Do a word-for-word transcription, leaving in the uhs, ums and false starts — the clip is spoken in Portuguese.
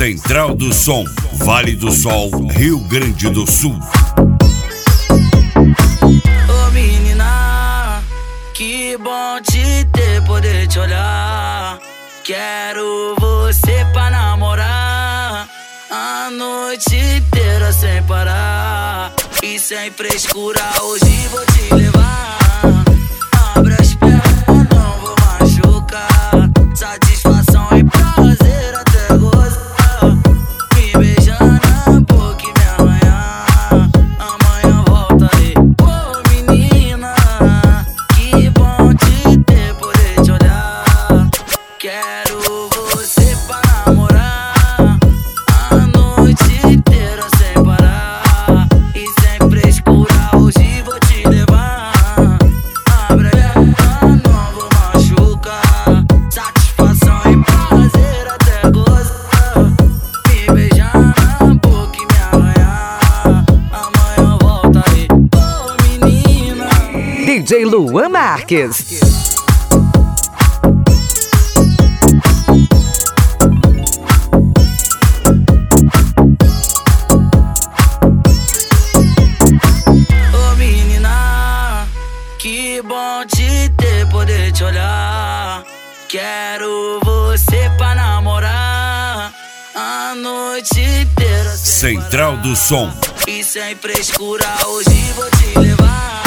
Central do Som, Vale do Sol, Rio Grande do Sul. Ô menina, que bom te ter, poder te olhar. Quero você pra namorar a noite inteira sem parar. E sem frescura hoje vou te levar. Abre as pernas, não vou machucar. Satisfação e prazer até gozar. Me beijar na boca e me arranhar. Amanhã volta aí. Ô menina, que bom te ter, poder te olhar. Quero você pra namorar a noite inteira sem parar. E sem frescura hoje vou te levar. Abre a perna, não vou machucar. Satisfação e prazer até gozar. Me beijar na boca e me arranhar. Amanhã volta aí. Ô menina. D J Luan Marques. Ô menina, que bom te ter, poder te olhar. Quero você pra namorar a noite inteira sem Central parar. do Som. E sem frescura hoje vou te levar.